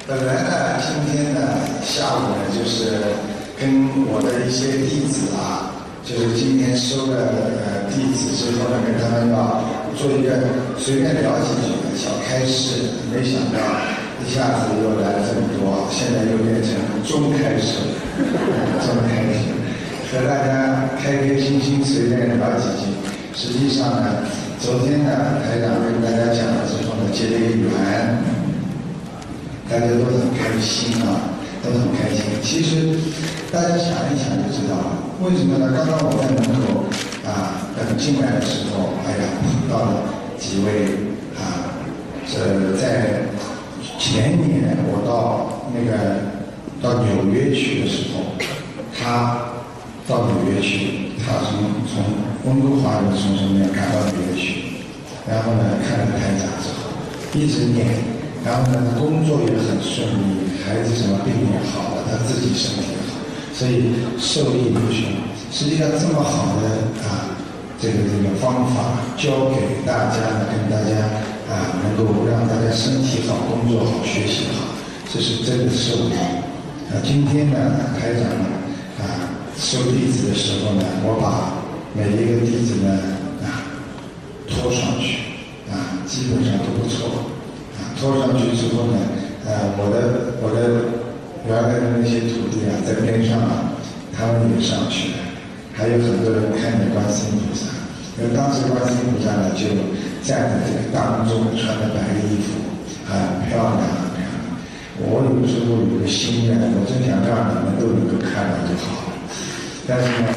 本来呢，今天呢下午呢，就是跟我的一些弟子啊，就是今天收了弟子之后呢，跟他们要做一个随便聊几句的小开示，没想到一下子又来了这么多，现在又变成中开示，中开示，和大家开开心心随便聊几句。实际上呢，昨天呢台长跟大家讲了之后呢，结了一个缘。大家都很开心啊，都很开心。其实大家想一想就知道了，为什么呢？刚刚我在门口等进来的时候，哎呀，碰到了几位在前年我到纽约去的时候，他到纽约去，他从温哥华的从什么赶到纽约去，然后呢看了台长之后，一直念。然后呢，工作也很顺利，孩子什么病也好了，他自己身体也好，所以受益无穷。实际上这么好的这个方法教给大家呢，跟大家能够让大家身体好、工作好、学习好，这是真的受益。今天呢，台长收弟子的时候呢，我把每一个弟子呢拖上去基本上都不错。拖上去之后呢，我的原来的那些徒弟在边上他们也上去了，还有很多人看见观世音菩萨，因为当时观世音菩萨呢就站在这个当中，穿着白衣服，很漂亮很漂亮。我有时候有个心愿，我真想让你们都能够看到就好了，但是呢，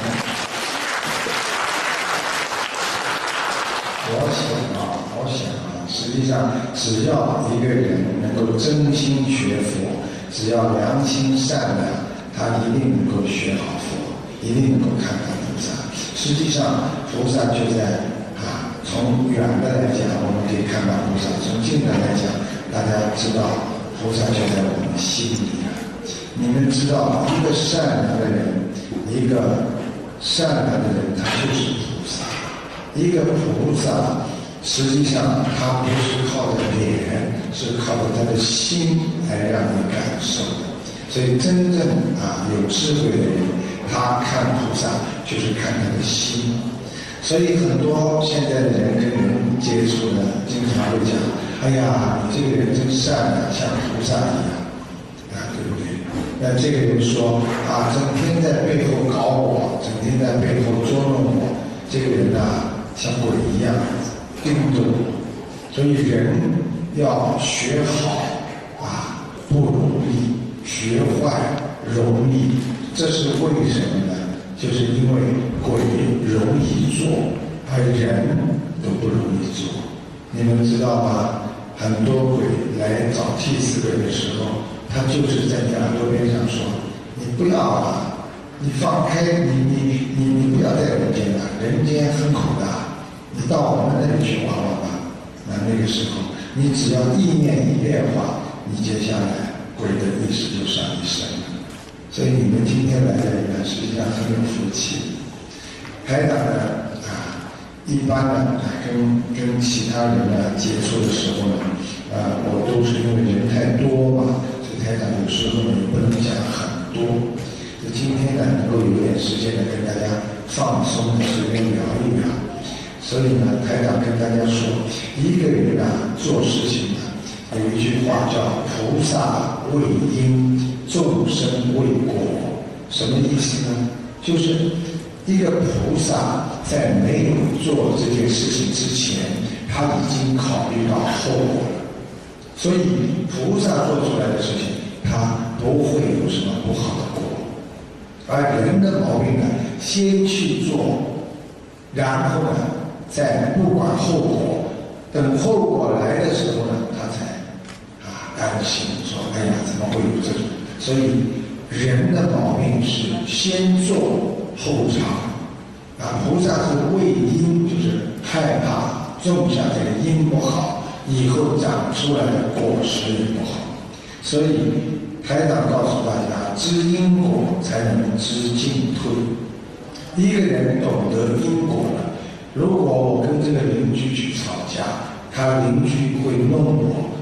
我想实际上，只要一个人能够真心学佛，只要良心善良，他一定能够学好佛，一定能够看到菩萨。实际上，菩萨就在从远的来讲，我们可以看到菩萨；从近的来讲，大家知道菩萨就在我们心里了。你们知道，一个善良的人，一个善良的人，他就是菩萨。一个菩萨。实际上，他不是靠着脸，是靠着他的心来让你感受的。所以，真正有智慧的人，他看菩萨就是看他的心。所以，很多现在的人跟人接触呢，经常会讲：“哎呀，你这个人真善良，像菩萨一样。”对不对？那这个人说：“整天在背后搞我，整天在背后捉弄我，这个人像鬼一样。”并不对，所以人要学好不容易，学坏容易。这是为什么呢？就是因为鬼容易做，而人都不容易做。你们知道吗？很多鬼来找替死鬼的时候，他就是在你耳朵边上说：“你不要你放开，你不要在人间了，人间很苦的。你到我们那里去玩玩吧。”那个时候，你只要意念一变化，你接下来鬼的意识就上你身了。所以你们今天来的人实际上很有福气。台长呢一般呢跟其他人接触的时候呢，我都是因为人太多嘛，所以台长有时候呢也不能讲很多。就今天呢能够有点时间呢跟大家放松的随便聊一聊。所以呢，台长跟大家说，一个人做事情有一句话叫“菩萨为因，众生为果”。什么意思呢？就是一个菩萨在没有做这件事情之前，他已经考虑到后果了。所以菩萨做出来的事情，他不会有什么不好的果。而人的毛病呢，先去做，然后呢，再不管后果，等后果来的时候呢，他才担心说：“哎呀，怎么会有这种？”所以人的毛病是先做后尝。菩萨是为因，就是害怕种下这个因不好，以后长出来的果实也不好。所以台长告诉大家，知因果才能知进退。一个人懂得因果了，如果我跟这个邻居去吵架，他邻居会弄我，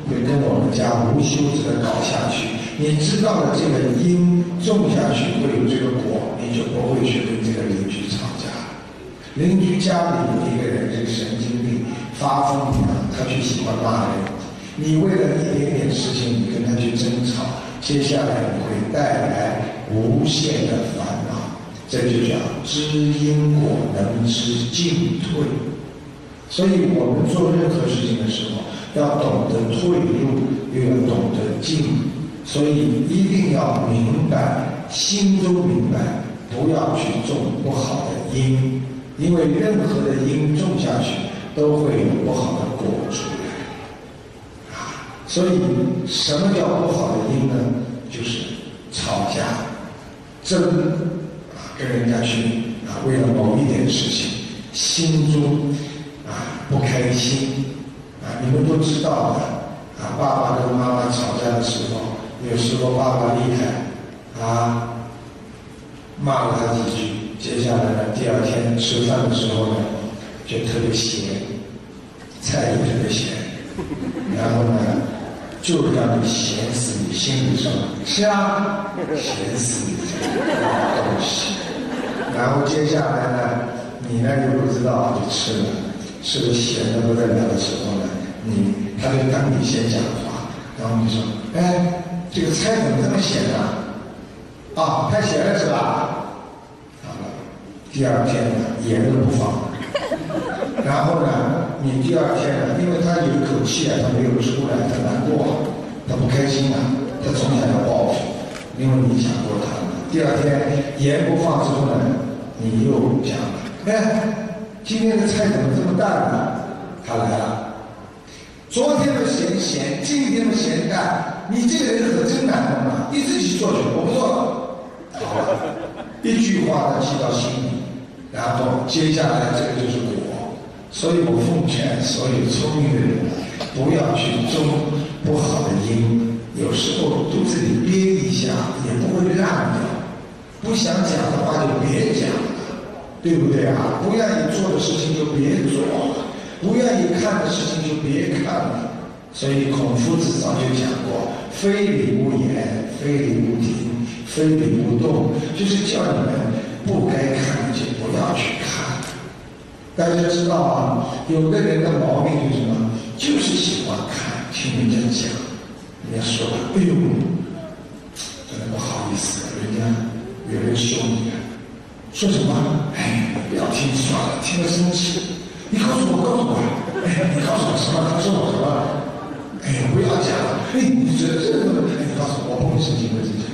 会跟我们家无休止的搞下去。你知道了这个因种下去会有这个果，你就不会去跟这个邻居吵架。邻居家里有一个人是神经病，发疯一样，他就喜欢骂人。你为了一点点事情，你跟他去争吵，接下来你会带来无限的烦恼。这就叫知因果，能知进退。所以我们做任何事情的时候，要懂得退路，又要懂得进。所以一定要明白，心中明白，不要去种不好的因，因为任何的因种下去，都会有不好的果出来。所以什么叫不好的因呢？就是吵架、争跟人家去为了某一点事情，心中不开心你们都知道的爸爸跟妈妈吵架的时候，有时候爸爸厉害骂了他几句，接下来呢，第二天吃饭的时候呢，就特别咸，菜也特别咸，然后呢，就让你咸死你心里说，是啊，咸死你这个东西。然后接下来呢，你呢又不知道就吃了，吃的咸的不得了的时候呢，他就等你先讲话，然后你说，哎，这个菜怎么这么咸啊？太咸了是吧？好了，第二天呢，盐都不放。然后呢，你第二天呢，因为他有一口气他没有出来，他难过，他不开心他总想要报复，因为你讲过他了。第二天盐不放之后呢，你又讲了，哎，今天的菜怎么这么淡呢？他来了，昨天的咸，今天的咸淡，你这个人可真难弄你自己做去，我不做了。好了，一句话他记到心里，然后接下来这个就是果。所以我奉劝所有聪明的人，不要去种不好的因，有时候肚子里憋一下也不会烂掉，不想讲的话就别讲了，对不对不愿意做的事情就别做了，不愿意看的事情就别看了。所以孔夫子早就讲过，非礼勿言，非礼勿听，非礼勿动，就是叫你们不该看就不要去看。大家知道有的人的毛病是什么？就是喜欢看，听人家讲，人家说哎呦，真的不好意思，人家有人凶你说什么？哎，不要听算了，听了生气。你告诉我，你告诉我什么？他说我什么？哎，不要讲了。你这你告诉我，我不会生气，不会生气。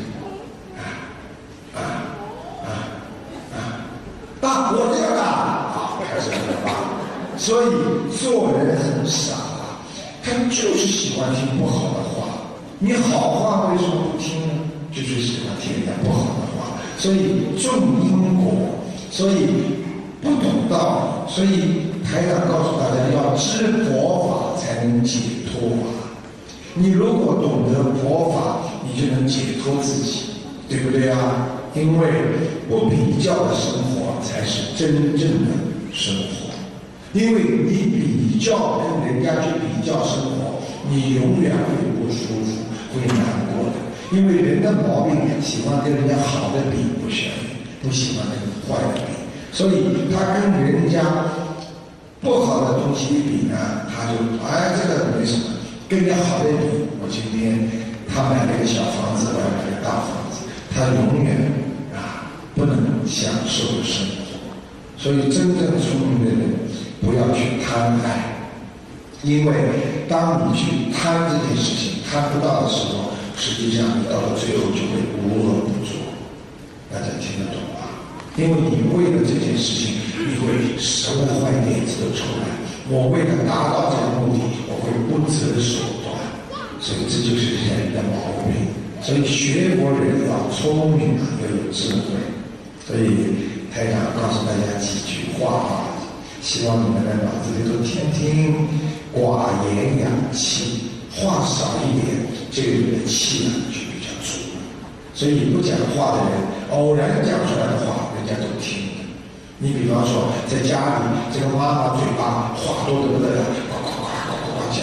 我这样开始很大。所以做人很傻他就是喜欢听不好的话。你好话为什么不听呢？就是喜欢听人家不好的话。所以种因果，所以不懂道理，所以台长告诉大家要知佛法才能解脱你如果懂得佛法，你就能解脱自己，对不对因为不比较的生活才是真正的生活。因为你比较跟人家去比较生活，你永远会不舒服，会难过的。因为人的毛病喜欢跟人家好的比，不喜欢跟坏的比，所以他跟人家不好的东西一比呢，他就这个没什么。跟人家好的比，我今天他买了一个小房子，我要买个大房子，他永远不能享受生活。所以真正聪明的人不要去贪爱，因为当你去贪这件事情贪不到的时候，实际上你到了最后就会无恶不作。大家听得懂吗？因为你为了这件事情，你会什么坏点子都出来。我为了达到这个目的，我会不择手段。所以这就是人的毛病。所以学佛人要聪明要有智慧。所以台长告诉大家几句话希望你们的脑子里头听听。寡言养气，话少一点，这个人的气就比较足。所以不讲话的人，偶然讲出来的话，人家都听。你比方说在家里，这个妈妈嘴巴话多得不得了，呱呱呱呱呱呱讲，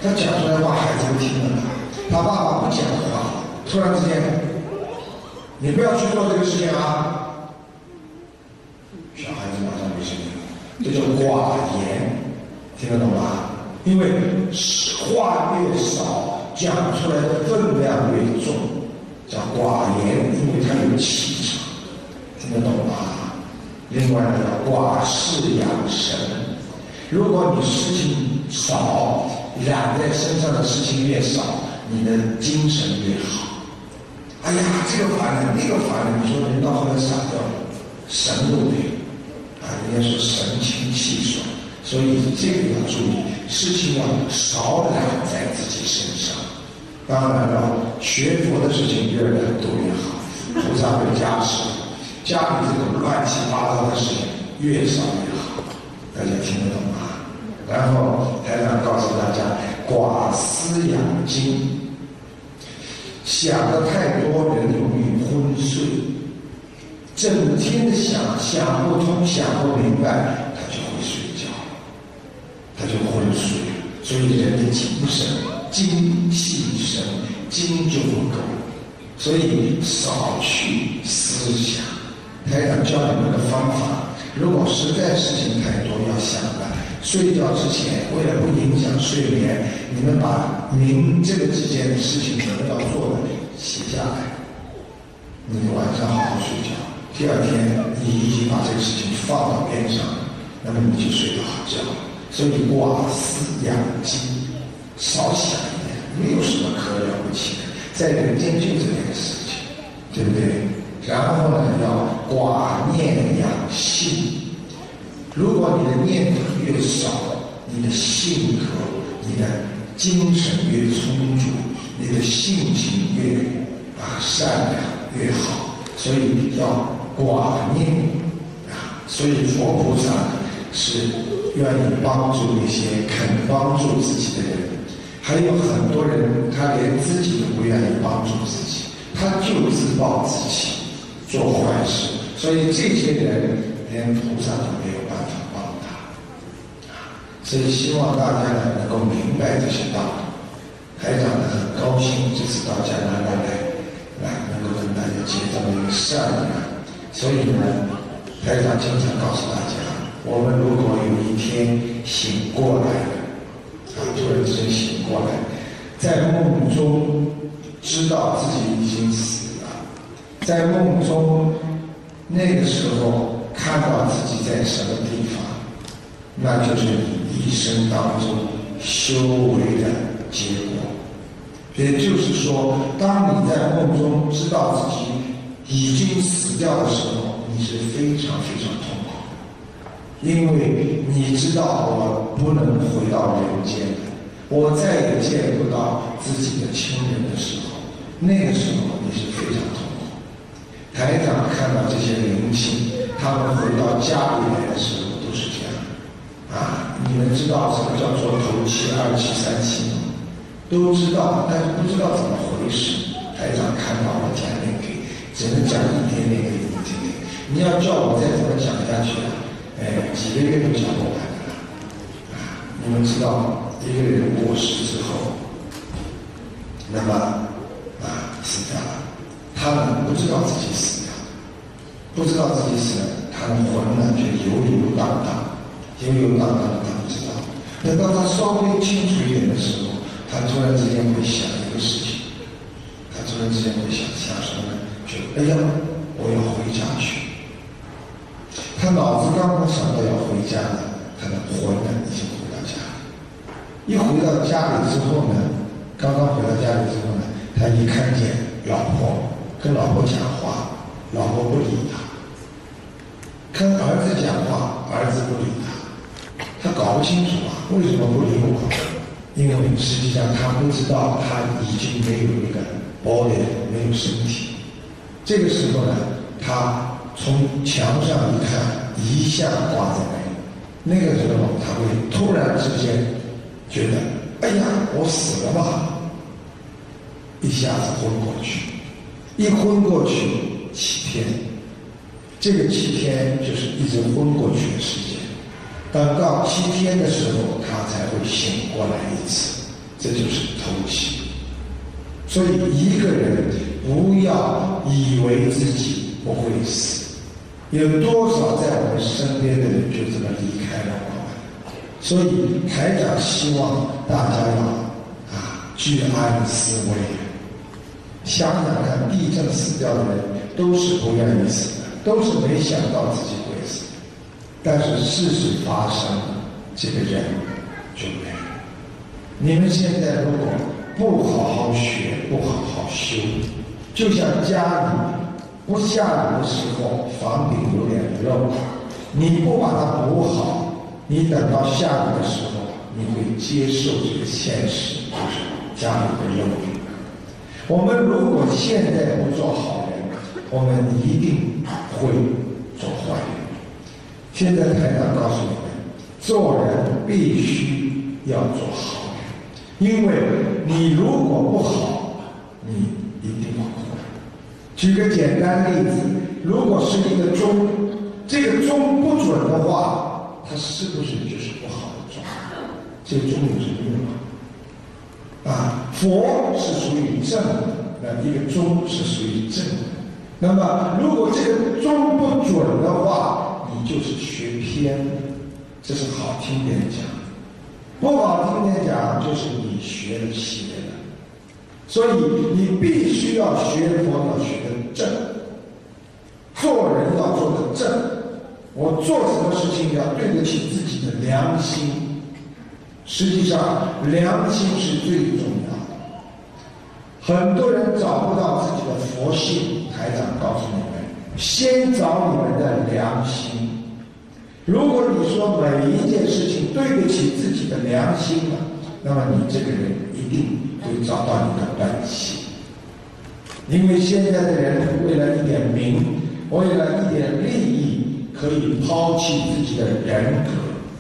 他讲出来话孩子都听得到，他爸爸不讲话，突然之间，你不要去做这个事情啊，小孩子马上没声音了，这叫寡言，听得懂吧？因为话越少，讲出来的分量越重，叫寡言，因为它有气场，听得懂吧？另外呢，叫寡事养神。如果你事情少，染在身上的事情越少，你的精神越好。哎呀，这个烦了，那个烦了，你说人到后来傻掉了，神都没有啊！人家说神清气爽，所以这个要注意，事情要少染在自己身上。当然了，学佛的事情越染多越好，菩萨会加持。家里这种乱七八糟的事情越少越好，大家听得懂吗？然后台长告诉大家，寡思养精，想的太多人容易昏睡，整天的想不通想不明白，他就会睡觉，他就昏睡，所以人的精神精气神精就不够，所以少去思想。台长教你们的方法，如果实在事情太多要想的，睡觉之前为了不影响睡眠，你们把您这个之间的事情你们要做的写下来，你晚上好好睡觉，第二天你已经把这个事情放到边上，那么你就睡得好觉。所以寡思养精，少想一点，没有什么可了不起的，在人间就这件事情，对不对？然后呢，要寡念养性。如果你的念头越少，你的性格、你的精神越充足，你的性情越善良越好，所以要寡念啊。所以佛菩萨是愿意帮助那些肯帮助自己的人，还有很多人他连自己都不愿意帮助自己，他就自暴自弃。做坏事，所以这些人连菩萨都没有办法帮他，所以希望大家呢能够明白这些道理。台长呢很高兴这次到加拿大来能够跟大家结这么一个善缘，所以呢，台长经常告诉大家，我们如果有一天醒过来了，突然之间醒过来，在梦中知道自己已经死。在梦中，那个时候看到自己在什么地方，那就是你一生当中修为的结果。也就是说，当你在梦中知道自己已经死掉的时候，你是非常非常痛苦的，因为你知道我不能回到人间了，我再也见不到自己的亲人的时候，那个时候你是非常痛苦。台长看到这些灵性，他们回到家里来的时候都是这样啊！你们知道什么叫做头七、二七、三七吗？都知道，但是不知道怎么回事。台长看到了讲点给，只能讲一点点给你们听听。你要叫我再怎么讲下去啊，几个月都讲不完的啊！你们知道，一个人过世之后，那么死掉了。他们不知道自己死了，不知道自己死了，他的魂呢就游游荡荡，游游荡荡的他不知道。等到他稍微清楚一点的时候，他突然之间会想一个事情，他突然之间会想什么呢？就哎呀，我要回家去。他脑子刚刚想到要回家呢，他的魂呢已经回到家里。一回到家里之后呢，刚刚回到家里之后呢，他一看见老婆。跟老婆讲话，老婆不理他；跟儿子讲话，儿子不理他。他搞不清楚为什么不理我？因为实际上他不知道他已经没有一个 body， 没有身体。这个时候呢，他从墙上一看，遗像挂在那里。那个时候他会突然之间觉得，哎呀，我死了吧！一下子昏过去。一昏过去7天，这个7天就是一直昏过去的时间。等到7天的时候，他才会醒过来一次。 这就是偷窃。所以一个人不要以为自己不会死，有多少在我们身边的人就这么离开了我们。所以台长希望大家要居安思危。想想看，地震死掉的人都是不愿意死的，都是没想到自己会死，但是事实发生了，这个人就没了。你们现在如果不好好学，不好好修，就像家里不下雨的时候，房顶有点漏，你不把它补好，你等到下雨的时候，你会接受这个现实，就是家里的漏雨。我们如果现在不做好人，我们一定会做坏人。现在台长告诉你们，做人必须要做好人，因为你如果不好，你一定会坏。举个简单例子，如果是一个钟，这个钟不准的话，它是不是就是不好的钟？这个钟有什么用吗？佛是属于正的，一个钟是属于正的。那么，如果这个钟不准的话，你就是学偏，这是好听点讲；不好听点讲，就是你学了邪了。所以你必须要学佛，要学的正，做人要做的正。我做什么事情要对得起自己的良心。实际上，良心是最重要的。很多人找不到自己的佛性，台长告诉你们，先找你们的良心。如果你说每一件事情对得起自己的良心了，那么你这个人一定会找到你的本性。因为现在的人为了一点名，为了一点利益，可以抛弃自己的人格。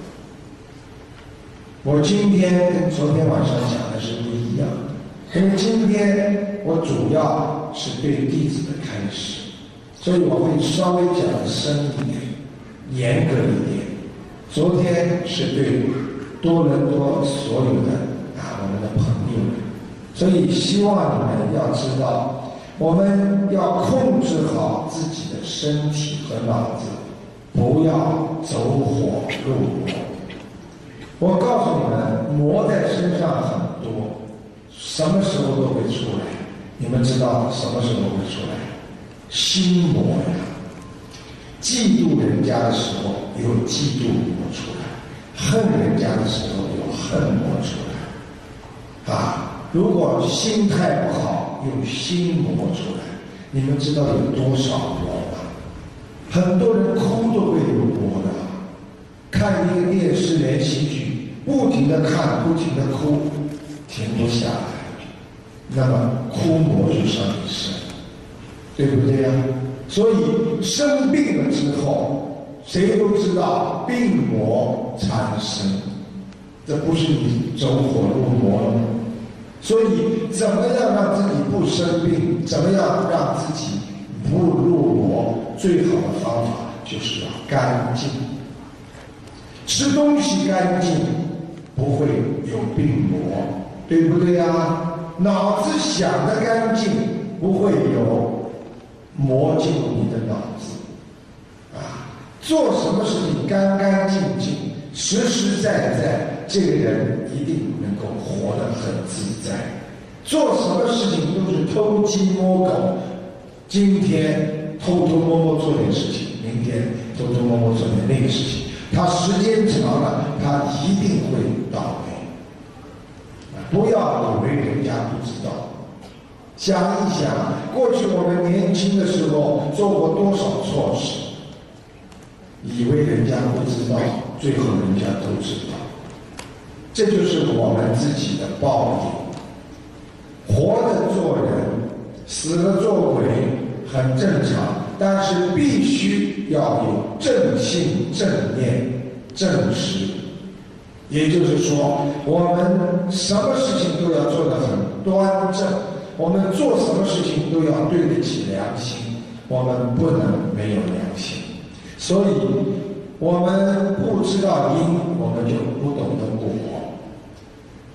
我今天跟昨天晚上讲的是不一样，因为今天我主要是对弟子的开始，所以我会稍微讲的深一点，严格一点。昨天是对多伦多所有的我们的朋友们，所以希望你们要知道，我们要控制好自己的身体和脑子，不要走火入魔。我告诉你们，魔在身上很多，什么时候都会出来。你们知道什么时候会出来？心魔呀！嫉妒人家的时候有嫉妒魔出来，恨人家的时候有恨魔出来。如果心态不好，有心魔出来。你们知道有多少魔吗？很多人哭都会有魔的。看一个电视连续剧，不停地看，不停地哭，停不下来，那么哭魔就上你身，对不对呀？所以生病了之后，谁都知道病魔缠身，这不是你走火入魔了吗？所以怎么样让自己不生病，怎么样让自己不入魔，最好的方法就是要干净。吃东西干净，不会有病魔，对不对呀？脑子想得干净，不会有魔进入你的脑子。做什么事情干干净净，实实在在，这个人一定能够活得很自在。做什么事情都是偷鸡摸狗，今天偷偷摸摸做点事情，明天偷偷摸摸做点那个事情。他时间长了，他一定会倒霉。不要以为人家不知道，想一想，过去我们年轻的时候做过多少错事，以为人家不知道，最后人家都知道。这就是我们自己的报应。活着做人，死了做鬼，很正常。但是必须要有正信、正念、正实，也就是说，我们什么事情都要做得很端正，我们做什么事情都要对得起良心，我们不能没有良心。所以，我们不知道因，我们就不懂得果。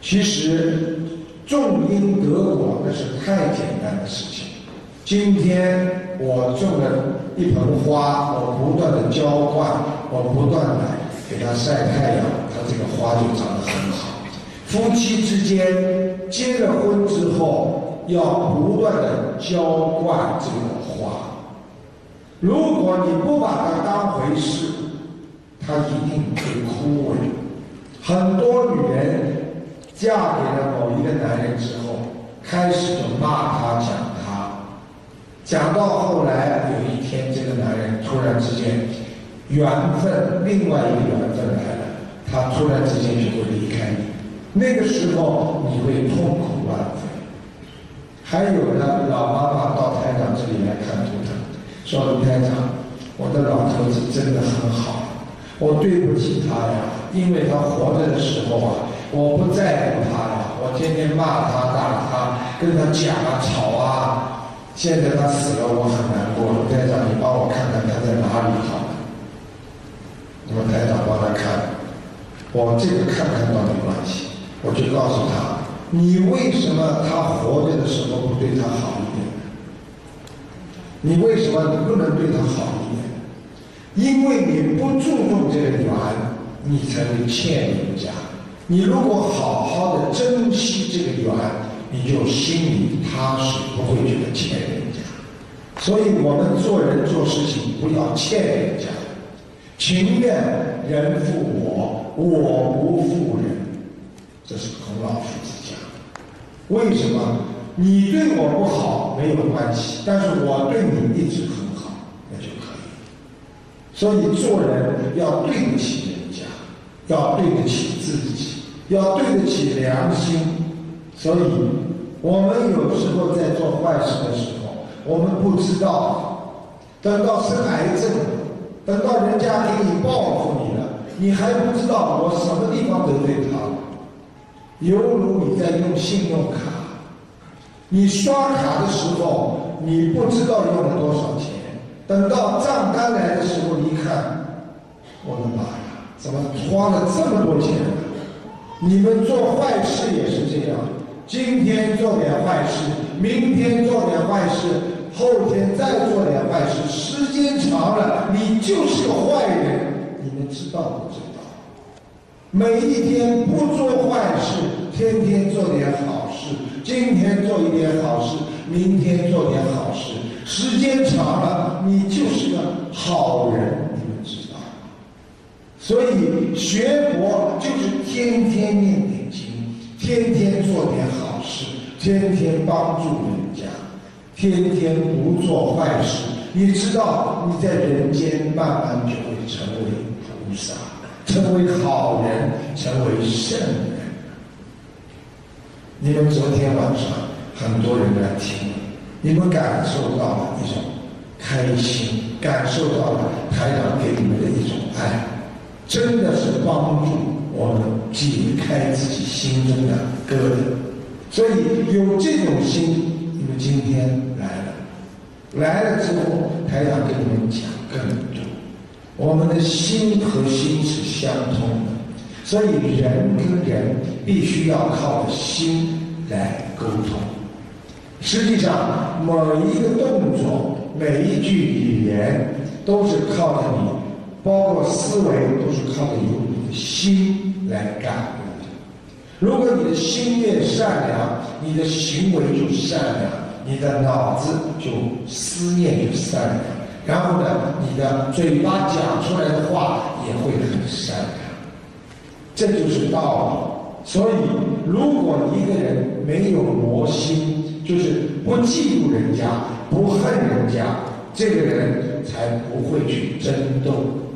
其实种因得果那是太简单的事情。今天我种了一盆花，我不断的浇灌，我不断的给它晒太阳，它这个花就长得很好。夫妻之间结了婚之后，要不断的浇灌这个花。如果你不把它当回事，它一定会枯萎。很多女人嫁给了某一个男人之后，开始就骂他讲他，讲到后来有一天这个男人突然之间缘分，另外一个缘分来了，他突然之间就会离开你，那个时候你会痛苦万分。还有呢，老妈妈到台长这里来看图腾，说卢台长，我的老头子真的很好，我对不起他呀，因为他活着的时候啊，我不在乎他呀，我天天骂他打他，跟他讲啊吵啊，现在他死了，我很难过。卢台长，你帮我看看他在哪里好了。那么台长帮他看，我这个看看倒没关系，我就告诉他，你为什么他活着的时候不对他好一点？你为什么不能对他好一点？因为你不注重这个缘，你才会欠人家。你如果好好的珍惜这个缘，你就心里踏实，不会觉得欠人家。所以我们做人做事情不要欠人家，情愿人负我，我不负人，这是孔老夫子讲。为什么？你对我不好没有关系，但是我对你一直很好，那就可以。所以做人要对得起人家，要对得起自己，要对得起良心。所以我们有时候在做坏事的时候，我们不知道，等到生癌症，等到人家给你报复你了，你还不知道我什么地方得罪他了。犹如你在用信用卡，你刷卡的时候，你不知道用了多少钱，等到账单来的时候一看，我的妈呀，怎么花了这么多钱呢？你们做坏事也是这样，今天做点坏事，明天做点坏事，后天再做点坏事，时间长了，你就是个坏人。你们知道不知道？每一天不做坏事，天天做点好事，今天做一点好事，明天做点好事，时间长了，你就是个好人，你们知道吗？所以学佛就是天天念点经，天天做点好事，天天帮助人家，天天不做坏事。你知道你在人间慢慢就会成为菩萨，成为好人，成为圣人。你们昨天晚上很多人来听，你们感受到了一种开心，感受到了台长给你们的一种爱，真的是帮助我们解开自己心中的疙瘩。所以有这种心，你们今天来了之后，台长跟你们讲更多。我们的心和心是相通的，所以人跟人必须要靠着心来沟通。实际上，每一个动作，每一句语言，都是靠着你，包括思维，都是靠着由你的心来感悟的。如果你的心越善良，你的行为就善良，你的脑子就思念就善良，然后呢，你的嘴巴讲出来的话也会很善良，这就是道理。所以，如果一个人没有魔心，就是不嫉妒人家，不恨人家，这个人才不会去争斗。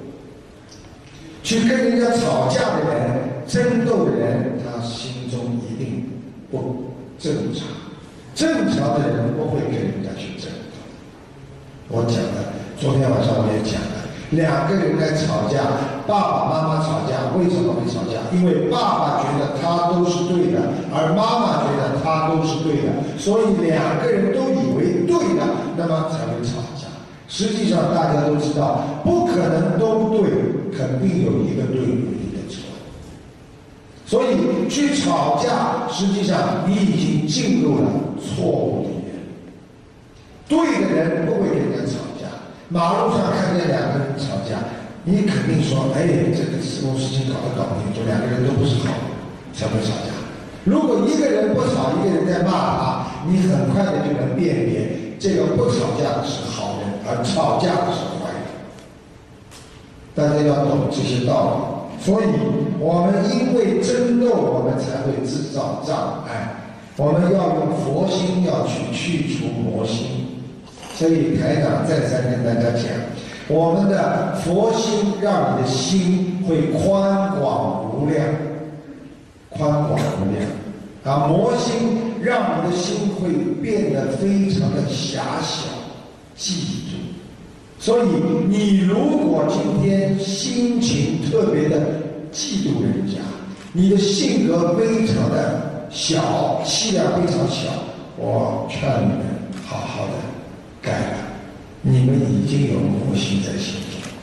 去跟人家吵架的人、争斗的人，他心中一定不正常。正常的人不会跟人家去争斗。我讲的，昨天晚上我也讲了，两个人在吵架，爸爸妈妈吵架，为什么会吵架？因为爸爸觉得他都是对的，而妈妈觉得他都是对的，所以两个人都以为对的，那么才会吵架。实际上大家都知道，不可能都对，肯定有一个对，有一个错。 所以去吵架，实际上你已经进入了错误里面。对的人不会跟人家吵架，马路上看见两个人吵架，你肯定说，哎，这个什么事情搞不定，就两个人都不是好人，才会吵架。如果一个人不吵，一个人在骂他，你很快的就能辨别这个不吵架的是好人，而吵架的是坏人。大家要懂这些道理。所以我们因为争斗，我们才会制造障碍。我们要用佛心，要去除魔心。所以台长再三跟大家讲，我们的佛心让你的心会宽广无量，宽广无量。啊，魔心让你的心会变得非常的狭小、嫉妒。所以你如果今天心情特别的嫉妒人家，你的性格非常的小，气量非常小，我劝你们好好的改了，你们已经有魔心在心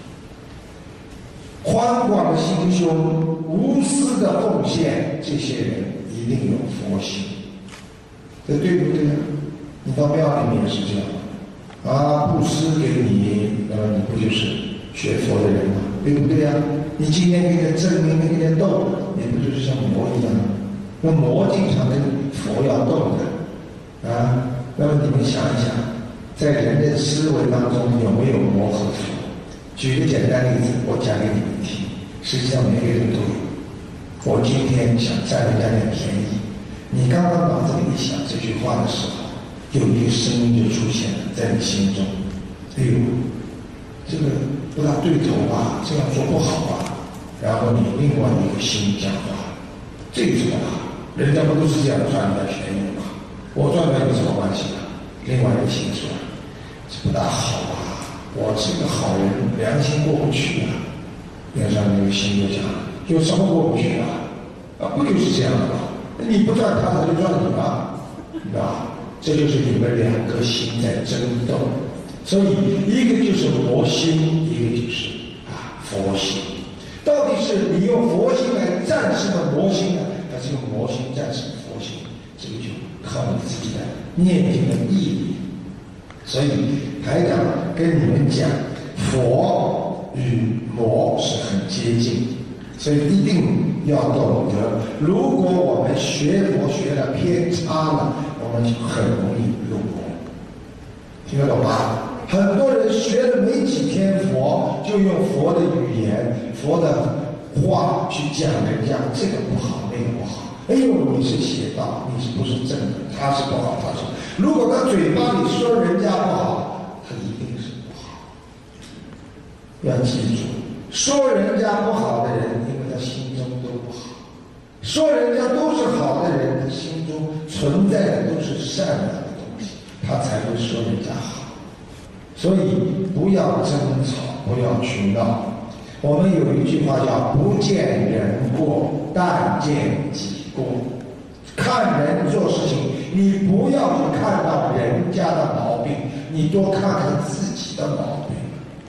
中。宽广的心胸，无私的奉献，这些人一定有佛心，这对不对啊？你到庙里面也是这样啊，布施给你，那么你不就是学佛的人吗？对不对呀？你今天跟人争，明天跟人斗，你不就是像魔一样？那魔经常跟佛要斗的啊。那么你们想一想，在人的思维当中有没有魔和佛？举个简单例子，我讲给你们听。实际上每个人都有。我今天想占人家点便宜，你刚刚脑子里一想这句话的时候，有一个声音就出现了在你心中，哎呦，这个不大对头吧，这样做不好吧。然后你另外一个心讲话，这有什么好？人家不都是这样赚人家便宜的吗？我赚的有什么关系啊？另外一个心说，这不大好啊，我是个好人，良心过不去啊。边上那个心就讲，有什么过不去啊？啊，不就是这样的吗？你不赚他，他就赚你吗？知道吧？这就是你们两个心在争斗。所以一个就是魔心，一个就是佛心。到底是你用佛心来战胜了魔心呢，还是用魔心战胜佛心？这个就靠你自己的念经的毅力。所以台长跟你们讲，佛与魔是很接近，所以一定要懂得，如果我们学佛学的偏差了，我们就很容易入魔。听得懂吗？很多人学了没几天佛，就用佛的语言、佛的话去讲人家这个不好，那个不好。哎呦，你是邪道，你是不是正的？他是不好，他是。如果他嘴巴里说人家不好，他一定是不好。要记住，说人家不好的人，因为他心中都不好；说人家都是好的人，他心中存在的都是善良的东西，他才会说人家好。所以不要争吵，不要去闹。我们有一句话叫不见人过，但见己过。看人做事情，你不要去看到人家的毛病，你多看看自己的毛病。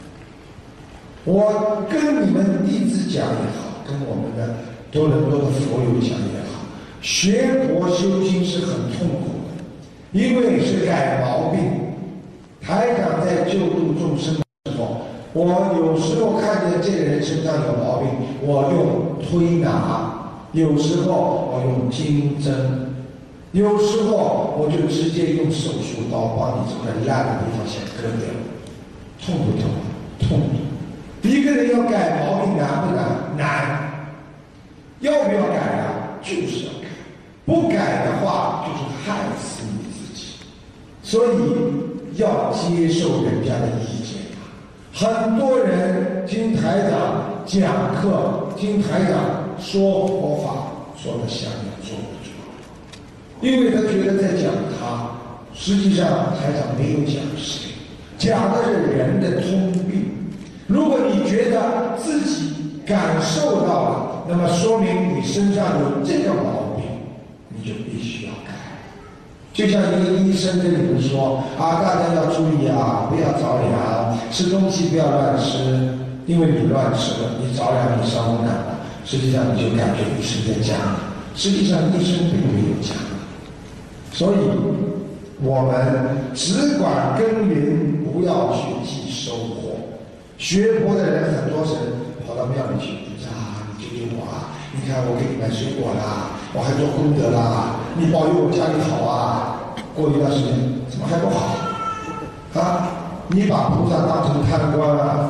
我跟你们弟子讲也好，跟我们的多伦多的佛友讲也好，学佛修心是很痛苦的，因为是改毛病。台长在救度众生的时候，我有时候看见这个人身上有毛病，我用推拿，有时候我用经针，有时候我就直接用手术刀把你这块烂的地方先割掉。痛不痛？痛。一个人要改毛病难不难？难。要不要改啊？就是要改。不改的话，就是害死你自己。所以要接受人家的意见。很多人听台长讲课，听台长说佛法，说的像样做不出来，因为他觉得在讲他，实际上台长没有讲谁，讲的是人的通病。如果你觉得自己感受到了，那么说明你身上有这个毛病，你就必须要改。就像一个医生跟你们说啊，大家要注意啊，不要着凉，吃东西不要乱吃，因为你乱吃了，你着凉你伤风感冒， 实际上你就感觉一生在家里，实际上一生并没有家。所以我们只管耕耘，不要去计收获。学佛的人很多人跑到庙里去，啊，你救救我啊！你看我给你买水果啦，我还做功德啦，你保佑我家里好啊！过一段时间怎么还不好啊？你把菩萨当成贪官了，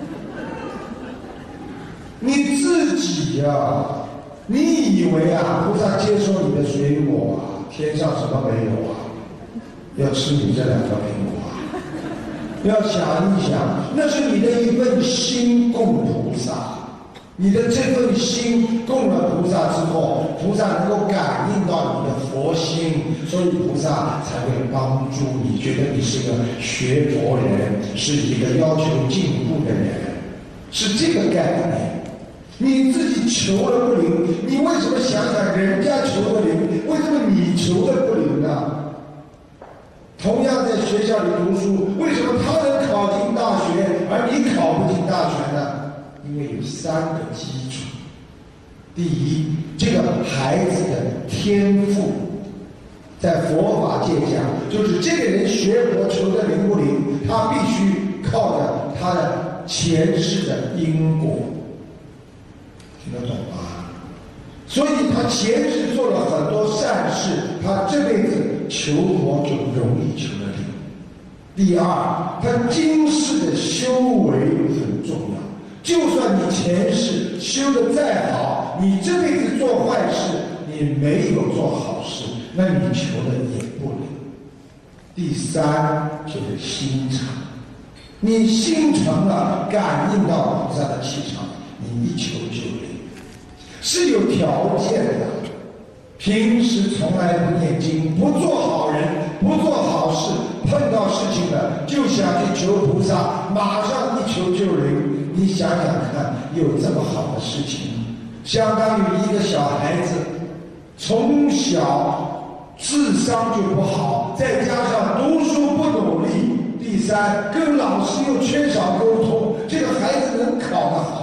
你自己呀，你以为啊菩萨接受你的水果啊，天上什么没有啊？要吃你这2个苹果啊？要想一想，那是你的一份心供菩萨，你的这份心供了菩萨之后，菩萨能够感应到你的佛心，所以菩萨才会帮助你，觉得你是个学佛人，是一个要求进步的人，是这个概念。你自己求了不灵，你为什么想想人家求的灵，为什么你求的不灵呢？同样在学校里读书，为什么他能考进大学，而你考不进大学呢？因为有3个基础。第一，这个孩子的天赋，在佛法界讲，就是这个人学佛求的灵不灵，他必须靠着他的前世的因果。听得懂吗？所以他前世做了很多善事，他这辈子求佛就容易求得灵。第二，他今世的修为很重要，就算你前世修得再好，你这辈子做坏事，你没有做好事，那你求的也不灵。第三就是心诚，你心诚了，感应到菩萨的气场，你一求就灵。是有条件的，平时从来不念经，不做好人，不做好事，碰到事情了就想去求菩萨，马上一求就灵。你想想看，有这么好的事情吗？相当于一个小孩子从小智商就不好，再加上读书不努力，第三跟老师又缺少沟通，这个孩子能考得好？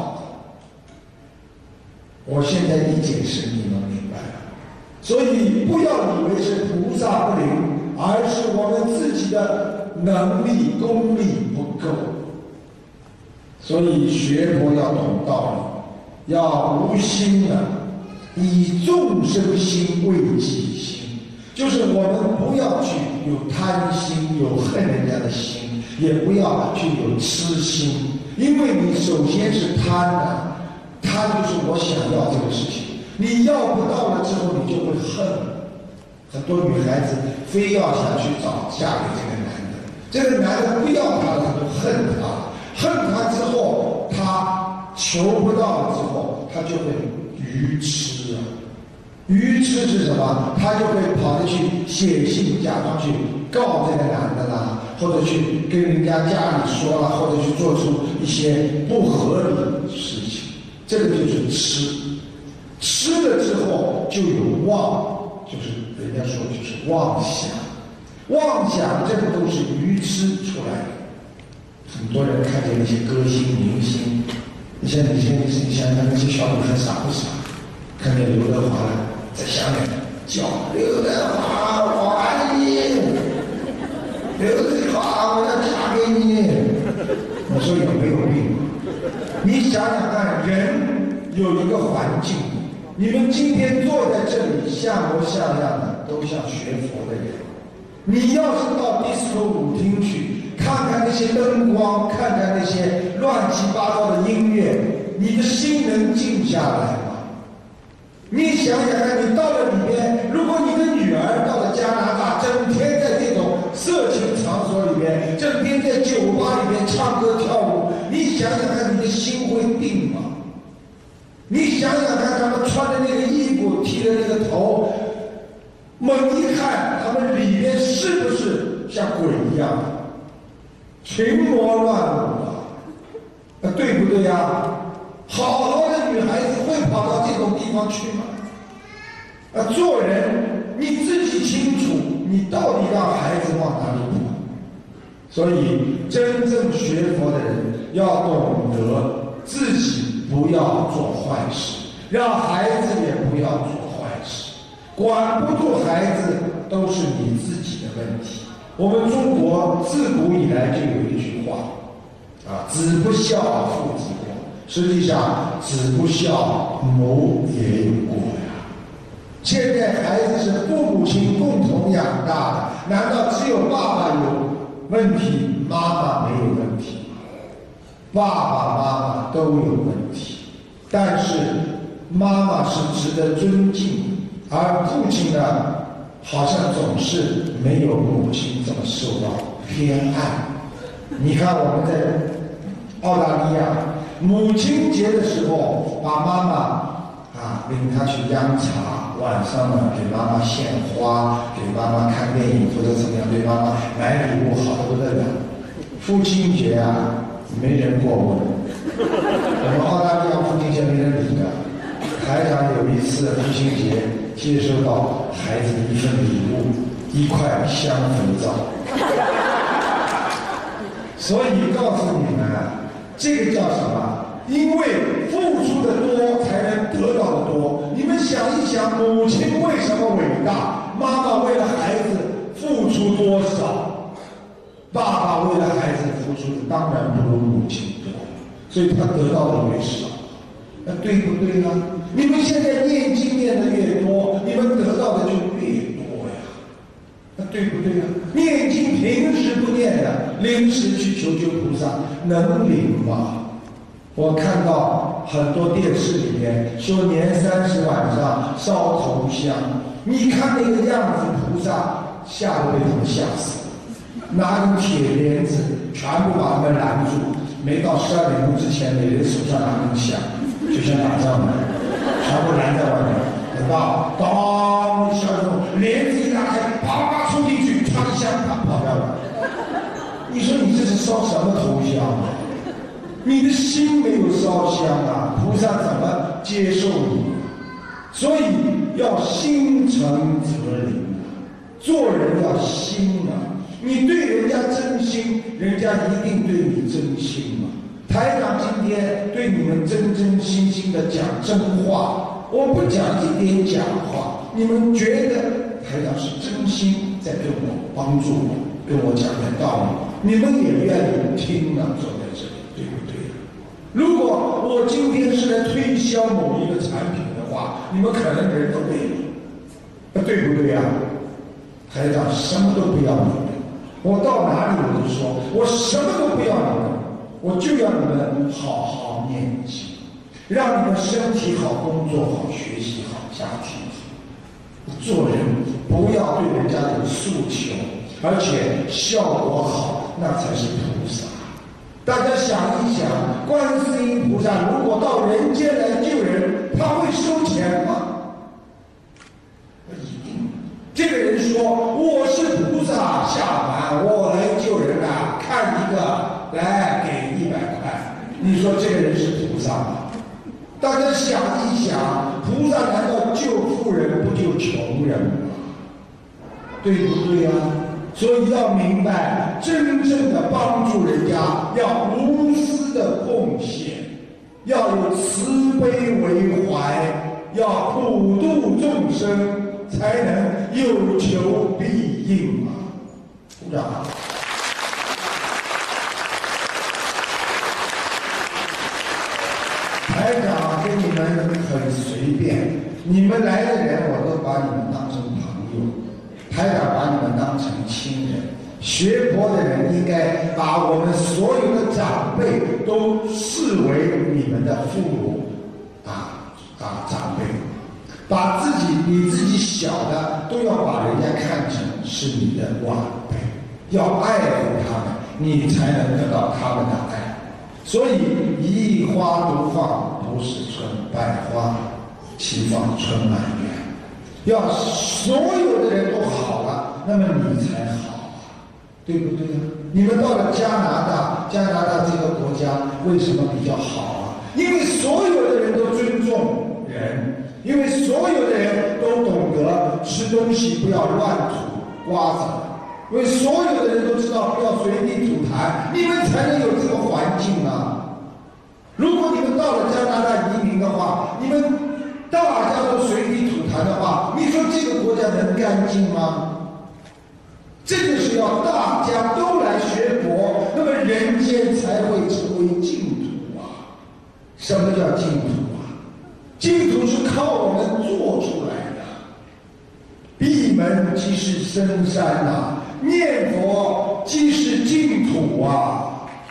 我现在一解释你们明白了。所以不要以为是菩萨不灵，而是我们自己的能力功力不够。所以学佛要懂道理，要无心的，以众生心为己心，就是我们不要去有贪心，有恨人家的心，也不要去有痴心，因为你首先是贪的。他就是我想要这个事情，你要不到了之后，你就会恨。很多女孩子非要想去嫁给这个男的，这个男的不要她了，她就恨他，恨他之后，他求不到了之后，他就会愚痴啊。愚痴是什么？他就会跑着去写信，假装去告这个男的啦，或者去跟人家家里说了，或者去做出一些不合理的事情。这个就是痴，痴了之后就有妄，就是人家说就是妄想，妄想这个都是愚痴出来的。很多人看见那些歌星明星，你想想那些小女孩傻不傻？看见刘德华了，在下面叫刘德华我爱你，刘德华我要嫁给你，你说有没有病？你想想看，人有一个环境，你们今天坐在这里像模像样的，都像学佛的人。你要是到disco舞厅去，看看那些灯光，看看那些乱七八糟的音乐，你的心能静下来吗？你想想看，你到了里边，如果你的女儿到了加拿大，整天在这种色情场所里边，整天在酒吧里边唱歌跳舞，你想想看，你的心会定吗？你想想看，他们穿的那个衣服，剃的那个头，猛一看，他们里边是不是像鬼一样的群魔乱舞啊？对不对呀？好好的女孩子会跑到这种地方去吗？做人你自己清楚，你到底让孩子往哪里跑？所以真正学佛的人要懂得自己不要做坏事， 让孩子也不要做坏事。管不住孩子都是你自己的问题。我们中国自古以来就有一句话子不孝，父之过。实际上子不孝，母也有过呀。现在孩子是父母亲共同养大的，难道只有爸爸有问题，妈妈没有问题吗？爸爸妈妈都有问题，但是妈妈是值得尊敬，而父亲呢，好像总是没有母亲这么受到偏爱。你看我们在澳大利亚，母亲节的时候，把妈妈领她去央茶，晚上呢给妈妈献花，给妈妈看电影或者怎么样，对妈妈买礼物，好的不得了。父亲节没人过问，我们澳大利亚父亲节没人理的。台长有一次父亲节接收到孩子的一份礼物，1块香肥皂。所以告诉你们这个叫什么？因为付出的多才能得到的多。你们想一想，母亲为什么伟大？妈妈为了孩子付出多少？爸爸为了孩子付出的当然不如母亲多，所以他得到的越少。那对不对呢？你们现在念经念的越多，你们得到的就越多呀。那对不对呀？念经平时不念的，临时去求求菩萨，能灵吗？我看到很多电视里面说年30晚上烧头香，你看那个样子，菩萨吓都被他们吓死了，拿根铁帘子全部把他们拦住，没到12点钟之前，每人手上拿根香，就像打仗的，全部拦在外面，等到当一下之后，帘子一拉开，啪啪冲进去，插一香，啪跑掉了。你说你这是烧什么头香啊？你的心没有烧香菩萨怎么接受你？所以要心诚则灵做人要心你对人家真心，人家一定对你真心台长今天对你们真真心心的讲真话，我不讲一点假话，你们觉得台长是真心在跟我帮助我，跟我讲的道理，你们也愿意听坐在这里，对不对？如果我今天是来推销某一个产品的话，你们可能人都没有，对不对呀？台长什么都不要你们，我到哪里我就说，我什么都不要你们，我就要你们好好念经，让你们身体好，工作好，学习好，家庭好，做人不要对人家有诉求，而且效果好，那才是菩萨。大家想一想，观世音菩萨如果到人间来救人，他会收钱吗？一定。这个人说我是菩萨下凡，我来救人看一个来给100块，你说这个人是菩萨吗？大家想一想，菩萨难道救富人不救穷人吗？对不对呀？所以要明白，真正的帮助人家，要无私的贡献，要有慈悲为怀，要普度众生，才能有求必应鼓掌。台长跟你们很随便，你们来的人我都把你们当成朋友，台长把你们当成亲人。学佛的人应该把我们所有的长辈都视为你们的父母长辈，把比自己小的都要把人家看成是你的晚辈，要爱护他们，你才能得到他们的爱。所以一花独放不是春，百花齐放春满园。要所有的人都好了，那么你才好对不对？你们到了加拿大这个国家为什么比较好因为所有的人都尊重人，因为所有的人都懂得吃东西不要乱吐瓜子，因为所有的人都知道不要随地吐痰，你们才能有这个环境如果你们到了加拿大移民的话，你们大家都随地吐痰的话，你说这个国家能干净吗？这个是要大家都来学佛，那么人间才会成为净土啊！什么叫净土啊？净土是靠我们做出来的。闭门即是深山呐，念佛即是净土啊！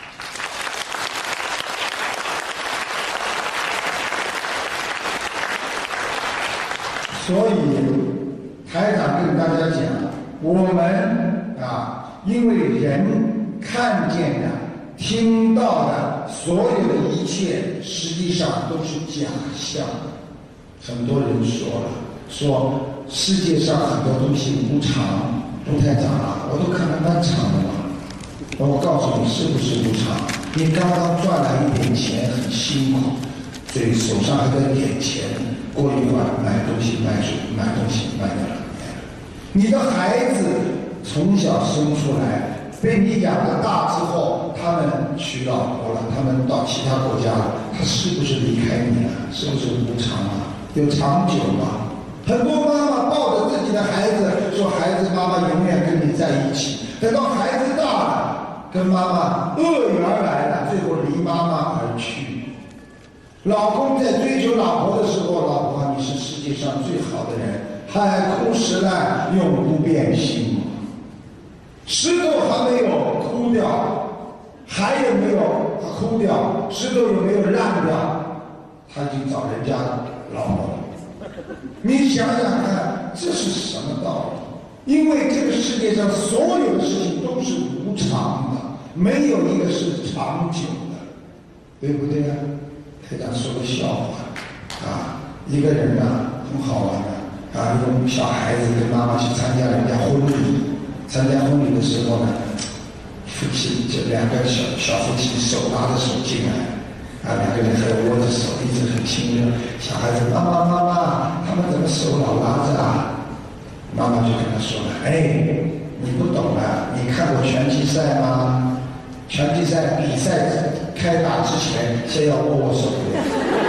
所以台长跟大家讲，我们因为人看见的、听到的所有的一切，实际上都是假象。很多人说世界上很多东西无常，卢台长啊，我都看得蛮长的嘛。我告诉你，是不是无常？你刚刚赚来一点钱，很辛苦，所以手上还在点钱，过一会儿买东西卖掉了。你的孩子从小生出来，被你养得大之后，他们娶老婆了，他们到其他国家了，他是不是离开你了？是不是无常啊？有长久吗？很多妈妈抱着自己的孩子说：“孩子，妈妈永远跟你在一起。”等到孩子大了，跟妈妈恶缘来了，最后离妈妈而去。老公在追求老婆的时候，老婆，你是世界上最好的人，海枯石烂，永不变心。石头还没有枯掉，海也没有枯掉，石头有没有烂掉？他已经找人家老婆了。你想想看，这是什么道理？因为这个世界上所有的事情都是无常的，没有一个是长久的，对不对啊？台长说个笑话一个人很好玩的一个小孩子跟妈妈去参加人家婚礼，参加婚礼的时候呢，夫妻就两个小夫妻手拉着手进来。两个人还握着手，一直很亲热。小孩子，妈妈，他们怎么手老拉着啊？妈妈就跟他说了：“你不懂了，你看过拳击赛吗？拳击赛比赛开打之前，先要握手的。”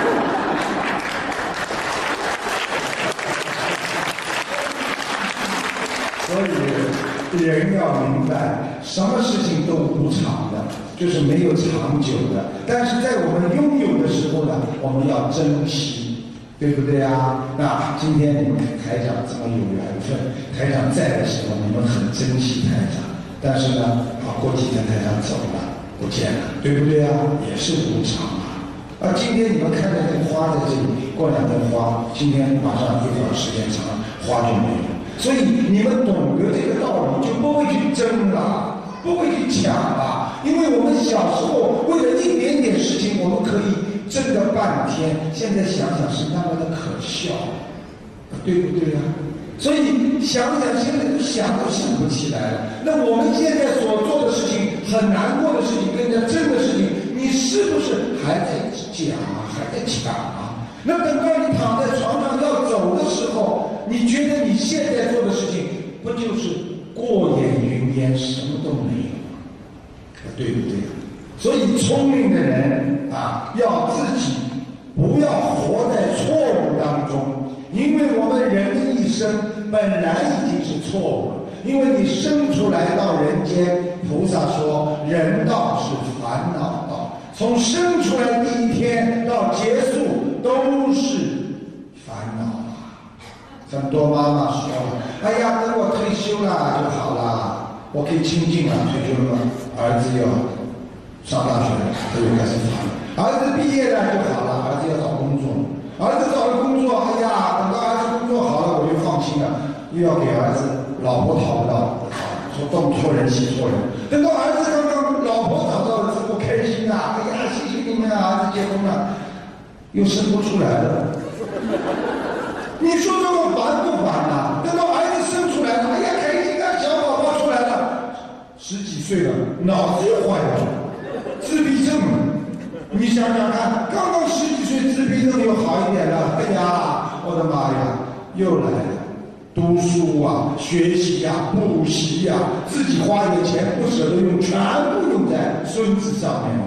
所以人要明白，什么事情都无常的。就是没有长久的，但是在我们拥有的时候呢，我们要珍惜，对不对啊？那今天你们台长这么有缘分，台长在的时候，你们很珍惜台长，但是呢，过几天台长走了，不见了，对不对啊？也是无常啊。今天你们看见这花在这里，过2天花，今天马上一会儿时间长了，花就没有。所以你们懂得这个道理，就不会去争了，不会去抢了。因为我们小时候为了一点点事情，我们可以争个半天，现在想想是那么的可笑，对不对啊？所以想想现在想都想不起来了。那我们现在所做的事情，很难过的事情，跟人家争的事情，你是不是还在讲还在抢那等到你躺在床上要走的时候，你觉得你现在做的事情不就是过眼云烟，什么都没有？对不对？所以聪明的人要自己不要活在错误当中，因为我们人的一生本来已经是错误了。因为你生出来到人间，菩萨说人道是烦恼道，从生出来第一天到结束都是烦恼很多妈妈说：“哎呀，等我退休了就好了，我可以清静了，退休了。”儿子要上大学了，他就开始烦了。儿子毕业了就好了，儿子要找工作，儿子找了工作，哎呀，等到儿子工作好了，我就放心了，又要给儿子老婆讨不到，说东托人西托人。等到儿子刚刚老婆找到了之后，开心哎呀，谢谢你们儿子结婚了，又生不出来了。你说这么烦不烦啊？等到儿子生出来了，哎呀，开心小宝宝出来了，10几岁了，脑子又坏了，自闭症。你想想看，刚刚10几岁，自闭症又好一点了。哎呀，我的妈呀，又来了。读书学习补习自己花点钱不舍得用，全部用在孙子上面。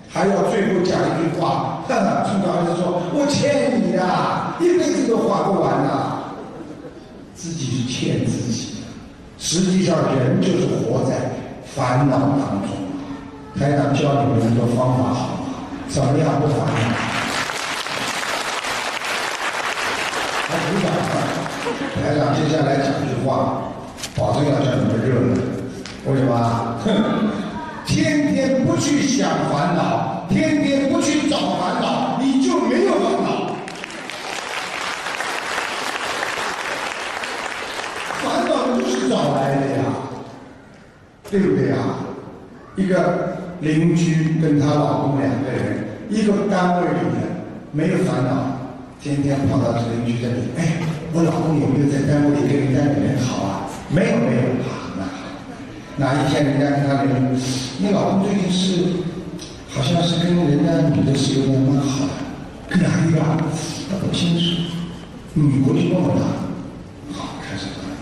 还要最后讲一句话，冲着儿子说：“我欠你的，一辈子都还不完呐。”自己是欠自己的。实际上，人就是活在烦恼当中。台长教你们一个方法好吗？怎么样不烦恼？还鼓掌呢。台长接下来讲句话，保证要叫你们热闹。为什么？天天不去想烦恼，天天不去找烦恼，你就没有烦恼。烦恼就是找来的呀，对不对呀？一个邻居跟她老公两个人，一个单位里面没有烦恼，天天跑到邻居这里，哎，我老公有没有在单位里跟人家女人好啊？没有啊，那好。哪一天人家跟他邻居，你老公最近是好像是跟人家女的是有点蛮好的，跟哪一个啊？他不清楚，你过去问问他。好，开始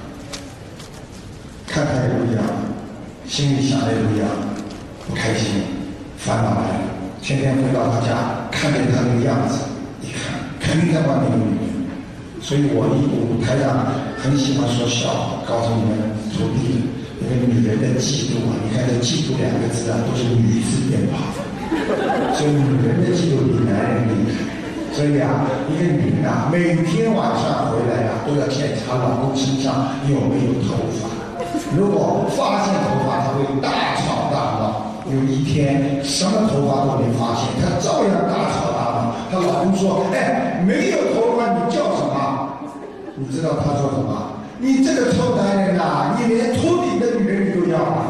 看他也不一样，心里想的也不一样，不开心，烦恼来了。天天回到他家，看见他那个样子，一看肯定在外面有女人。所以我台长很喜欢说笑话，告诉你们徒弟，因为女人的嫉妒啊，你看这嫉妒两个字啊，都是女字边旁，所以女人的嫉妒比男人厉害。所以啊，一个女人啊，每天晚上回来啊，都要检查老公身上有没有头发。如果发现头发，她会大吵大闹。有一天什么头发都没发现，她照样大吵大闹。她老公说：“哎，没有头发，你叫什么？”你知道她说什么？你这个臭男人啊，你连秃顶的女人你都要啊！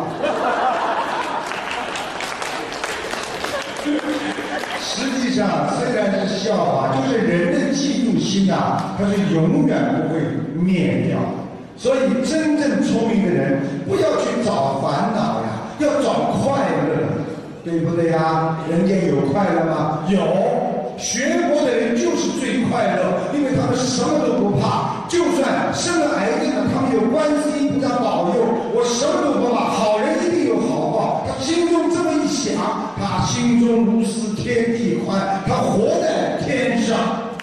实际上虽然是笑话，就是人的嫉妒心啊，它是永远不会灭掉的。所以真正聪明的人，不要去找烦恼呀，要找快乐，对不对呀？人间有快乐吗？有。学佛的人就是最快乐，因为他们什么都不怕，就算生了癌症了，他们有观世音菩萨保佑，我什么都不怕，好人一定有好报。他心中这么一想，他心中如是天地宽，他活在天上。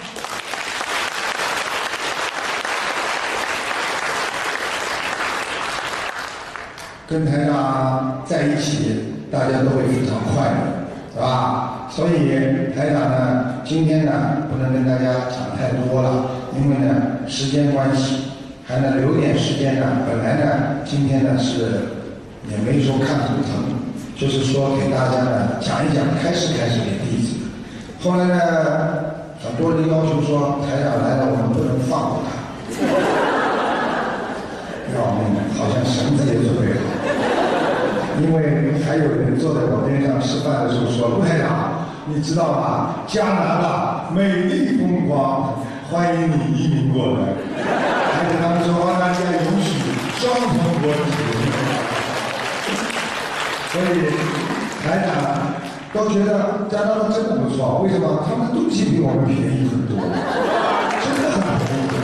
跟台长在一起，大家都会非常快乐，是吧？所以台长呢，今天呢不能跟大家讲太多了，因为呢时间关系，还能留点时间呢。本来呢今天呢是也没说看图腾，就是说给大家呢讲一讲，开始给弟子。后来呢很多人要求说台长来了我们不能放过他，要命，好像绳子也准备好。因为还有人坐在我边上吃饭的时候说：“陆台长，你知道吗？加拿大美丽风光，欢迎你移民过来。”还跟他们说澳大利亚允许双重国籍。所以台长都觉得加拿大真的不错，为什么？他们的东西比我们便宜很多，真的很便宜。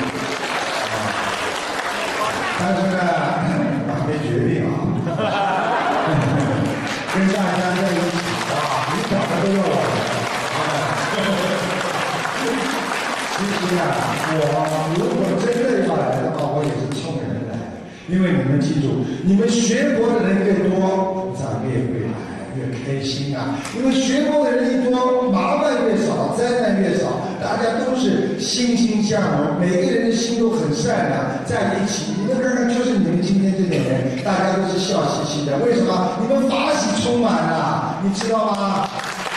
但是呢，我还没决定啊。跟大家在一起啊，你怎么都要我其实啊，我如果真的要来的话，我也是冲人来的。因为你们记住，你们学佛的人越多，菩萨越会来，越开心啊。因为学佛的人一多，麻烦越少，灾难越少，大家都是欣欣向荣，每个人的心都很善良，在一起。你们看看，就是你们今天这点人，大家都是笑嘻嘻的。为什么？你们法喜充满了，你知道吗？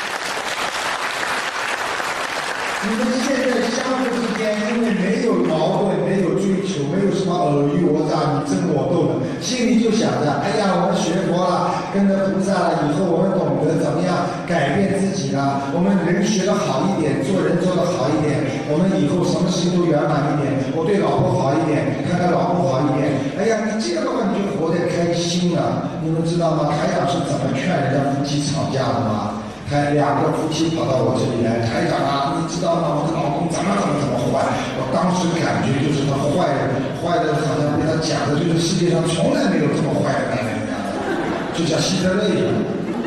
你们现在相互之间，因为没有矛盾，没有追求，没有什么尔虞我诈、你争我斗的，心里就想着：哎呀，我们学佛了，跟着菩萨了，以后我们懂得怎么样改变自己了，我们人学得好一点，做人做得好一点，我们以后什么事情都圆满一点，我对老婆好一点，看看老公好一点。哎呀，你这样的话你就活得开心了。你们知道吗？台长是怎么劝人家夫妻吵架的吗？两个夫妻跑到我这里来，台长啊，你知道吗？我的老公怎么坏？我当时感觉就是他坏的好像被他讲的，就是世界上从来没有这么坏的男人一样，就像希特勒一样。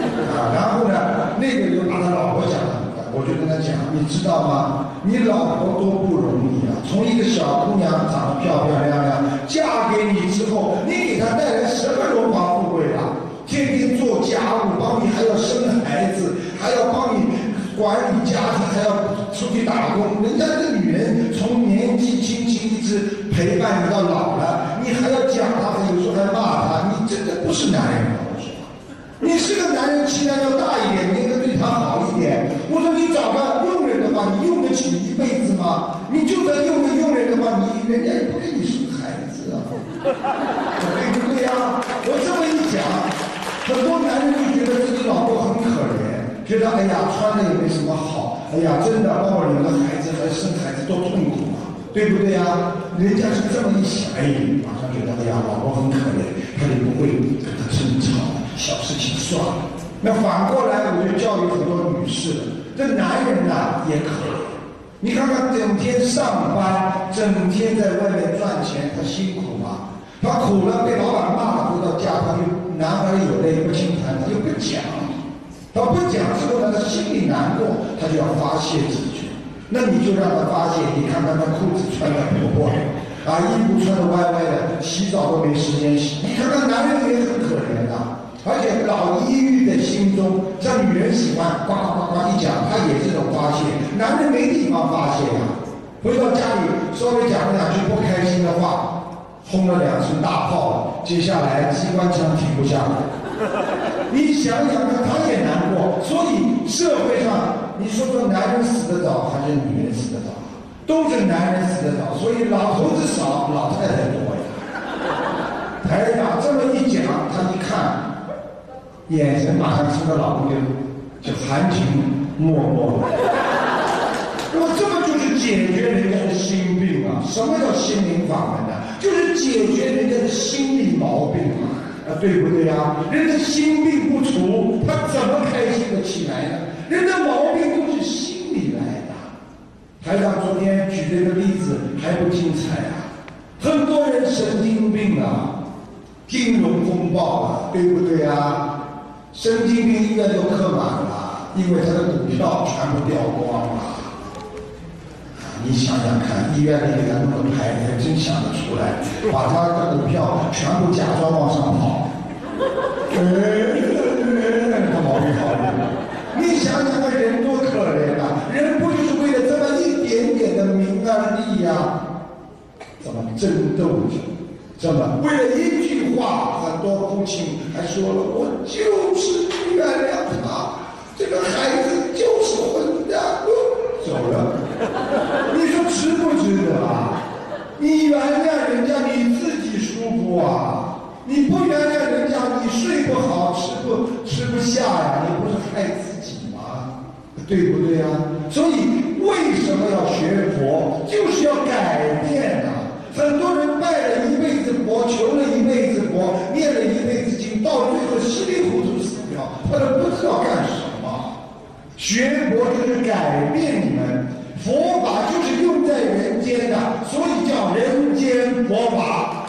然后呢，那个就把他老婆讲了，我就跟他讲，你知道吗？你老婆多不容易啊！从一个小姑娘长得漂漂亮亮，嫁给你之后，你给她带来什么荣华富贵啊？天天做家务，帮你还要生孩子，还要帮你管理家庭，还要出去打工。人家这个女人从年纪轻轻一直陪伴你到老了，你还要讲她，有时候还骂她，你真的不是男人啊！我说，你是个男人，气量要大一点，你应该对她好一点。我说你找个佣人的话，你用得起一辈子吗？你就算用个佣人的话，人家也不给你生孩子啊，对不对呀？我这么一讲，很多男人就觉得自己老婆很可怜，觉得哎呀穿的也没什么好，哎呀真的帮我领个孩子还生孩子多痛苦啊，对不对呀？人家是这么一想，哎，马上觉得哎呀老婆很可怜，他就不会跟他争吵，小事情算了。那反过来，我就教育很多女士了，这男人呐也可怜。你看看，整天上班，整天在外面赚钱，他辛苦吗？他苦了，被老板骂了，回到家，他就男孩有泪不轻弹，他就不讲。他不讲之后呢，他心里难过，他就要发泄几句。那你就让他发泄，你看看他裤子穿的破破的，啊，衣服穿的歪歪的，洗澡都没时间洗。你看看男人也很可怜的。而且老抑郁的心中，像女人喜欢呱呱呱呱一讲，他也是种发泄。男人没地方发泄呀，回到家里稍微讲两句不开心的话，轰了2声大炮，接下来机关枪停不下来。你想想看，他也难过。所以社会上，你说说男人死得早还是女人死得早？都是男人死得早，所以老头子少，老太太多呀。台长这么一讲，他一看。眼神马上冲着老公就含情脉脉。我这么就是解决人家的心病啊！什么叫心灵法门呢？就是解决人家的心理毛病啊，对不对呀？人的心病不除，他怎么开心的起来呢？人的毛病都是心里来的。台长昨天举这个例子还不精彩啊！很多人神经病啊，金融风暴啊，对不对啊？神经病医院都客满了，因为他的股票全部掉光了。你想想看，医院里给他弄个牌，还真想得出来，把他的股票全部假装往上跑。他毛病好了。你想想看，人多可怜啊！人不就是为了这么一点点的名啊利呀，怎么争斗着？这么为了一句话，很多父亲还说了，我就是不原谅他，这个孩子就是混蛋，走了。你说值不值得啊？你原谅人家，你自己舒服啊；你不原谅人家，你睡不好，吃不下呀，你不是害自己吗？对不对啊？所以为什么要学佛？就是要改变啊！很多人拜了一辈子佛，求了一辈子佛，念了一辈子经，到最后稀里糊涂死掉，他都不知道干什么。学佛就是改变你们，佛法就是用在人间的，所以叫人间佛法。